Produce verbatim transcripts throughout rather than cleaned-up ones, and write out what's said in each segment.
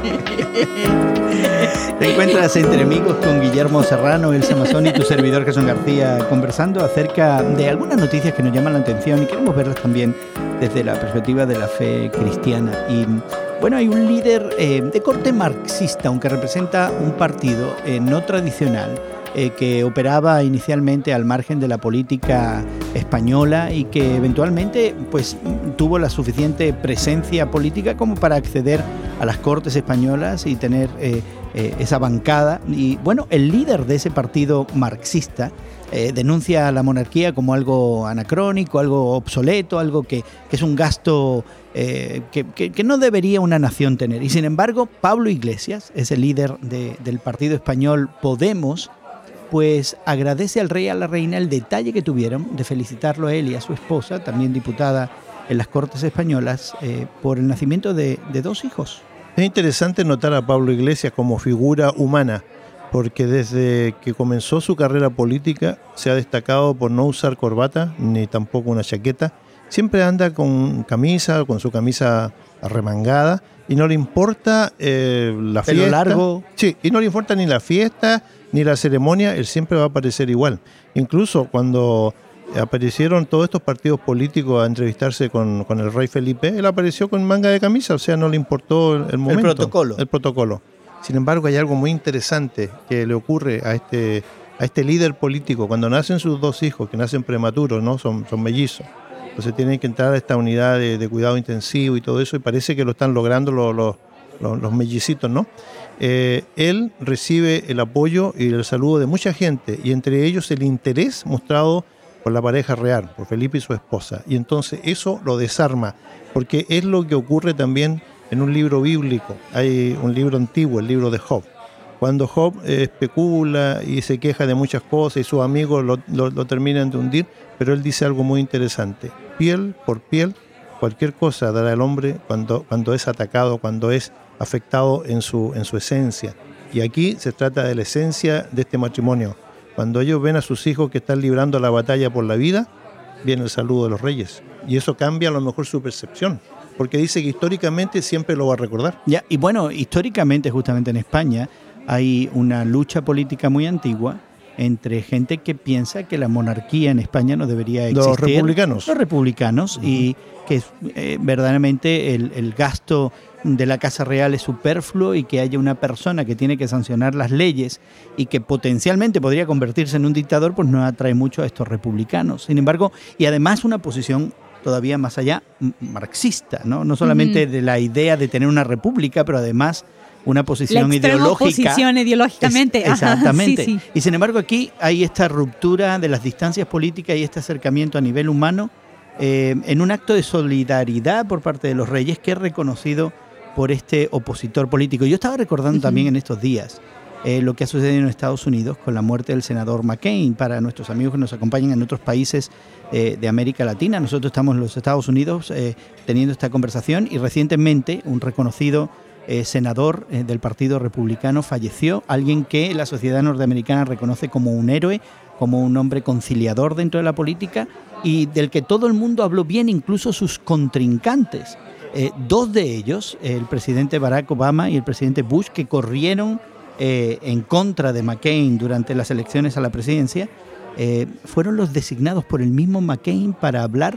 Te encuentras Entre Amigos con Guillermo Serrano, Elsa Mazón y tu servidor Jesús García, conversando acerca de algunas noticias que nos llaman la atención y queremos verlas también desde la perspectiva de la fe cristiana. Y bueno, hay un líder eh, de corte marxista, aunque representa un partido eh, no tradicional, eh, que operaba inicialmente al margen de la política española y que eventualmente pues, tuvo la suficiente presencia política como para acceder a las Cortes españolas y tener eh, eh, esa bancada. Y bueno, el líder de ese partido marxista eh, denuncia a la monarquía como algo anacrónico, algo obsoleto, algo que, que es un gasto eh, que, que, que no debería una nación tener. Y sin embargo, Pablo Iglesias, ese líder de, del partido español Podemos, pues agradece al rey y a la reina el detalle que tuvieron de felicitarlo a él y a su esposa, también diputada en las Cortes Españolas, eh, por el nacimiento de, de dos hijos. Es interesante notar a Pablo Iglesias como figura humana, porque desde que comenzó su carrera política se ha destacado por no usar corbata ni tampoco una chaqueta. Siempre anda con camisa, con su camisa arremangada, y no le importa eh, la Pelo fiesta. largo. Sí, y no le importa ni la fiesta ni la ceremonia, él siempre va a aparecer igual. Incluso cuando aparecieron todos estos partidos políticos a entrevistarse con, con el rey Felipe, él apareció con manga de camisa, o sea, no le importó el, el momento. El protocolo. El protocolo. Sin embargo, hay algo muy interesante que le ocurre a este, a este líder político. Cuando nacen sus dos hijos, que nacen prematuros, ¿no? Son, son mellizos. Entonces tienen que entrar a esta unidad de, de cuidado intensivo y todo eso, y parece que lo están logrando los, los, los, los mellicitos, ¿no? Eh, él recibe el apoyo y el saludo de mucha gente, y entre ellos el interés mostrado por la pareja real, por Felipe y su esposa. Y entonces eso lo desarma, porque es lo que ocurre también en un libro bíblico. Hay un libro antiguo, el libro de Job. Cuando Job eh, especula y se queja de muchas cosas y sus amigos lo, lo, lo terminan de hundir, pero él dice algo muy interesante. Piel por piel, cualquier cosa dará el hombre cuando, cuando es atacado, cuando es afectado en su, en su esencia. Y aquí se trata de la esencia de este matrimonio. Cuando ellos ven a sus hijos que están librando la batalla por la vida, viene el saludo de los reyes. Y eso cambia a lo mejor su percepción, porque dice que históricamente siempre lo va a recordar. Ya, y bueno, históricamente justamente en España hay una lucha política muy antigua entre gente que piensa que la monarquía en España no debería existir. Los republicanos. Los republicanos, uh-huh. Y que eh, verdaderamente el, el gasto de la Casa Real es superfluo y que haya una persona que tiene que sancionar las leyes y que potencialmente podría convertirse en un dictador, pues no atrae mucho a estos republicanos. Sin embargo, y además una posición todavía más allá marxista, ¿no? No solamente uh-huh. de la idea de tener una república, pero además una posición la ideológica. posición ideológicamente. Es, exactamente. Ajá, sí, sí. Y sin embargo aquí hay esta ruptura de las distancias políticas y este acercamiento a nivel humano eh, en un acto de solidaridad por parte de los reyes que es reconocido por este opositor político. Yo estaba recordando uh-huh. también en estos días eh, lo que ha sucedido en Estados Unidos con la muerte del senador McCain. Para nuestros amigos que nos acompañan en otros países eh, de América Latina, nosotros estamos en los Estados Unidos eh, teniendo esta conversación, y recientemente un reconocido eh, senador eh, del Partido Republicano falleció, alguien que la sociedad norteamericana reconoce como un héroe, como un hombre conciliador dentro de la política y del que todo el mundo habló bien, incluso sus contrincantes. Eh, dos de ellos, el presidente Barack Obama y el presidente Bush, que corrieron eh, en contra de McCain durante las elecciones a la presidencia, eh, fueron los designados por el mismo McCain para hablar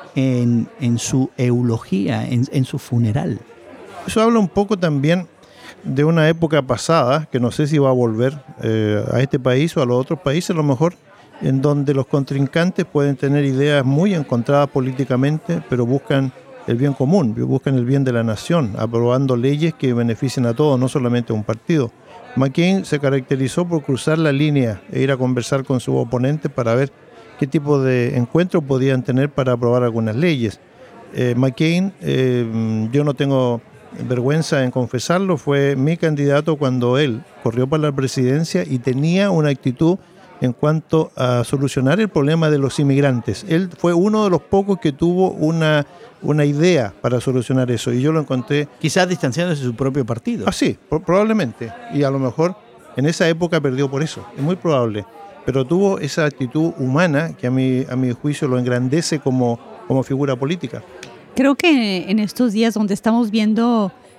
en, en su eulogía, en, en su funeral. Eso habla un poco también de una época pasada, que no sé si va a volver eh, a este país o a los otros países, a lo mejor, en donde los contrincantes pueden tener ideas muy encontradas políticamente, pero buscan el bien común, buscan el bien de la nación, aprobando leyes que beneficien a todos, no solamente a un partido. McCain se caracterizó por cruzar la línea e ir a conversar con sus oponentes para ver qué tipo de encuentros podían tener para aprobar algunas leyes. Eh, McCain, eh, yo no tengo vergüenza en confesarlo, fue mi candidato cuando él corrió para la presidencia y tenía una actitud en cuanto a solucionar el problema de los inmigrantes. Él fue uno de los pocos que tuvo una, una idea para solucionar eso, y yo lo encontré... Quizás distanciándose de su propio partido. Ah, sí, probablemente, y a lo mejor en esa época perdió por eso, es muy probable, pero tuvo esa actitud humana que a mi, a mi juicio lo engrandece como, como figura política. Creo que en estos días donde estamos viendo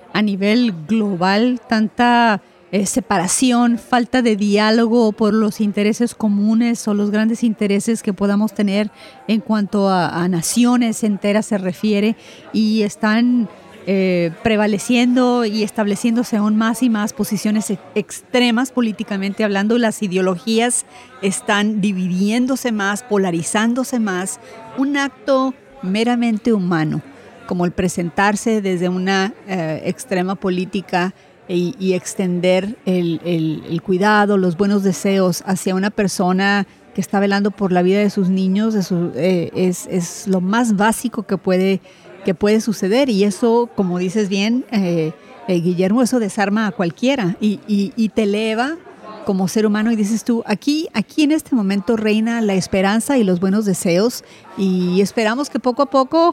a nivel global, tanta eh, separación, falta de diálogo por los intereses comunes o los grandes intereses que podamos tener en cuanto a, a naciones enteras se refiere, y están eh, prevaleciendo y estableciéndose aún más y más posiciones ex- extremas políticamente hablando. Las ideologías están dividiéndose más, polarizándose más. Un acto meramente humano, como el presentarse desde una eh, extrema política y, y extender el, el, el cuidado, los buenos deseos hacia una persona que está velando por la vida de sus niños, de su, eh, es, es lo más básico que puede, que puede suceder. Y eso, como dices bien, eh, eh, Guillermo, eso desarma a cualquiera y, y, y te eleva como ser humano, y dices tú, aquí, aquí en este momento reina la esperanza y los buenos deseos, y esperamos que poco a poco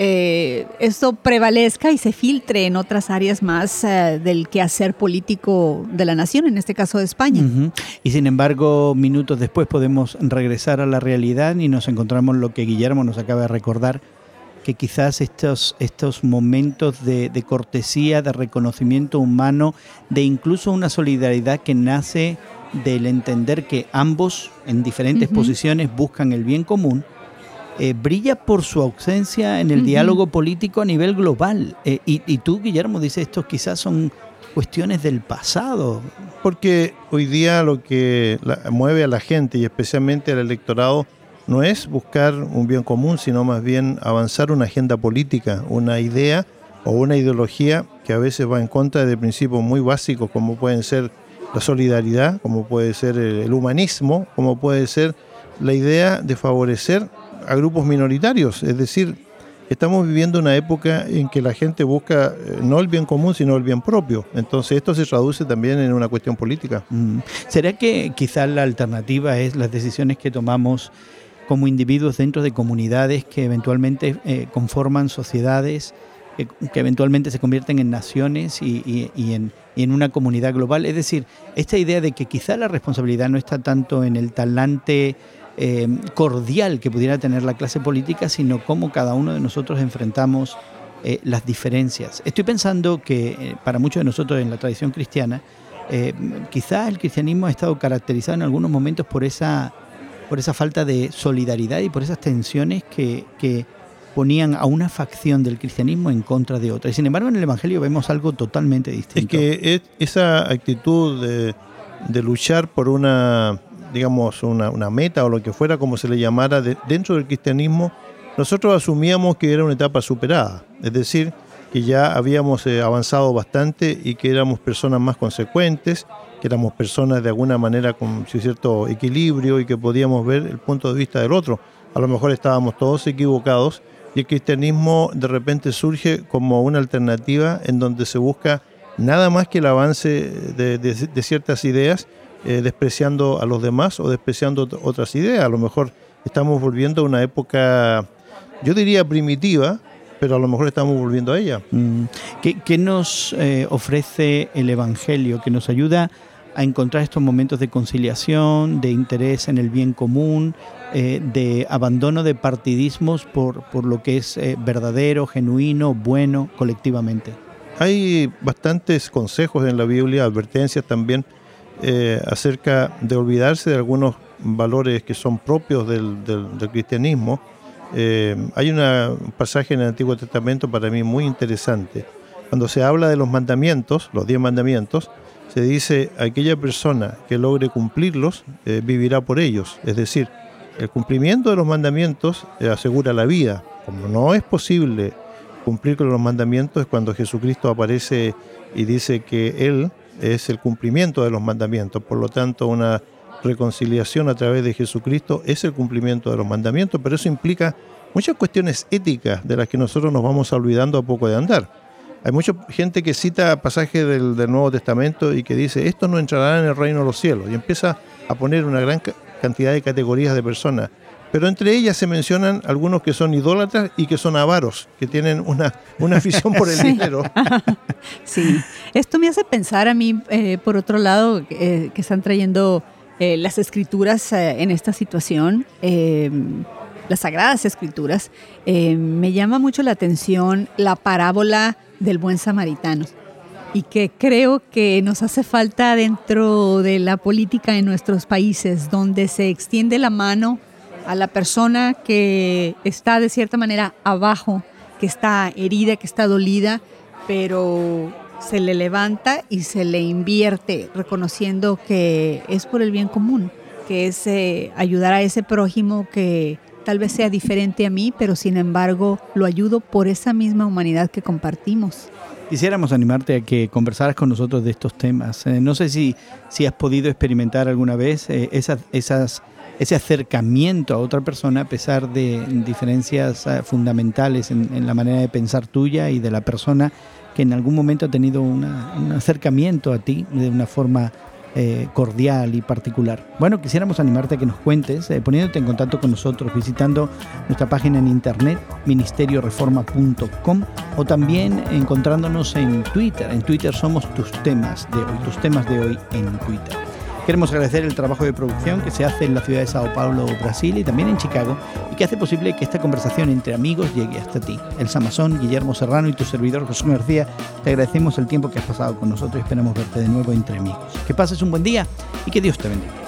Eh, esto prevalezca y se filtre en otras áreas más eh, del quehacer político de la nación, en este caso de España. Uh-huh. Y sin embargo, minutos después podemos regresar a la realidad y nos encontramos lo que Guillermo nos acaba de recordar, que quizás estos, estos momentos de, de cortesía, de reconocimiento humano, de incluso una solidaridad que nace del entender que ambos en diferentes uh-huh. posiciones buscan el bien común, Eh, brilla por su ausencia en el uh-huh. diálogo político a nivel global. Eh, y, y tú, Guillermo, dices, estos quizás son cuestiones del pasado. Porque hoy día lo que la, mueve a la gente y especialmente al electorado no es buscar un bien común, sino más bien avanzar una agenda política, una idea o una ideología que a veces va en contra de principios muy básicos, como pueden ser la solidaridad, como puede ser el, el humanismo, como puede ser la idea de favorecer a grupos minoritarios. Es decir, estamos viviendo una época en que la gente busca eh, no el bien común, sino el bien propio. Entonces esto se traduce también en una cuestión política. Mm. ¿Será que quizás la alternativa es las decisiones que tomamos como individuos dentro de comunidades que eventualmente eh, conforman sociedades, eh, que eventualmente se convierten en naciones y, y, y, en, y en una comunidad global? Es decir, esta idea de que quizás la responsabilidad no está tanto en el talante Eh, cordial que pudiera tener la clase política, sino cómo cada uno de nosotros enfrentamos eh, las diferencias. Estoy pensando que eh, para muchos de nosotros en la tradición cristiana, eh, quizá el cristianismo ha estado caracterizado en algunos momentos por esa, por esa falta de solidaridad y por esas tensiones que, que ponían a una facción del cristianismo en contra de otra. Y sin embargo en el Evangelio vemos algo totalmente distinto. Es que es esa actitud de, de luchar por una digamos, una, una meta o lo que fuera, como se le llamara, de, dentro del cristianismo, nosotros asumíamos que era una etapa superada, es decir, que ya habíamos eh, avanzado bastante y que éramos personas más consecuentes, que éramos personas de alguna manera con cierto equilibrio y que podíamos ver el punto de vista del otro. A lo mejor estábamos todos equivocados y el cristianismo de repente surge como una alternativa en donde se busca nada más que el avance de, de, de ciertas ideas, Eh, despreciando a los demás o despreciando otras ideas. A lo mejor estamos volviendo a una época, yo diría primitiva, pero a lo mejor estamos volviendo a ella. Mm. ¿Qué, qué nos eh, ofrece el Evangelio? Que nos ayuda a encontrar estos momentos de conciliación, de interés en el bien común, eh, de abandono de partidismos por, por lo que es eh, verdadero, genuino, bueno, colectivamente. Hay bastantes consejos en la Biblia, advertencias también, Eh, acerca de olvidarse de algunos valores que son propios del, del, del cristianismo. Eh, hay una, un pasaje en el Antiguo Testamento para mí muy interesante. Cuando se habla de los mandamientos, los diez mandamientos, se dice, aquella persona que logre cumplirlos, eh, vivirá por ellos. Es decir, el cumplimiento de los mandamientos eh, asegura la vida. Como no es posible cumplir con los mandamientos, es cuando Jesucristo aparece y dice que Él es el cumplimiento de los mandamientos. Por lo tanto, una reconciliación a través de Jesucristo es el cumplimiento de los mandamientos, pero eso implica muchas cuestiones éticas de las que nosotros nos vamos olvidando a poco de andar. Hay mucha gente que cita pasajes del, del Nuevo Testamento y que dice, estos no entrarán en el reino de los cielos, y empieza a poner una gran cantidad de categorías de personas. Pero entre ellas se mencionan algunos que son idólatras y que son avaros, que tienen una, una afición por el sí. dinero. Sí, esto me hace pensar a mí, eh, por otro lado, eh, que están trayendo eh, las escrituras eh, en esta situación, eh, las sagradas escrituras, eh, me llama mucho la atención la parábola del buen samaritano. y que creo que nos hace falta dentro de la política en nuestros países, donde se extiende la mano a la persona que está de cierta manera abajo, que está herida, que está dolida, pero se le levanta y se le invierte, reconociendo que es por el bien común, que es eh, ayudar a ese prójimo que tal vez sea diferente a mí, pero sin embargo lo ayudo por esa misma humanidad que compartimos. Quisiéramos animarte a que conversaras con nosotros de estos temas. Eh, no sé si, si has podido experimentar alguna vez eh, esas, esas, ese acercamiento a otra persona a pesar de diferencias eh, fundamentales en, en la manera de pensar tuya y de la persona que en algún momento ha tenido una, un acercamiento a ti de una forma eh, cordial y particular. Bueno, quisiéramos animarte a que nos cuentes, eh, poniéndote en contacto con nosotros, visitando nuestra página en internet, ministerio reforma punto com, o también encontrándonos en Twitter. En Twitter somos tus temas de hoy, tus temas de hoy en Twitter. Queremos agradecer el trabajo de producción que se hace en la ciudad de Sao Paulo, Brasil, y también en Chicago, y que hace posible que esta conversación entre amigos llegue hasta ti. Elsa Masón, Guillermo Serrano y tu servidor Jesús García, te agradecemos el tiempo que has pasado con nosotros y esperamos verte de nuevo entre amigos. Que pases un buen día y que Dios te bendiga.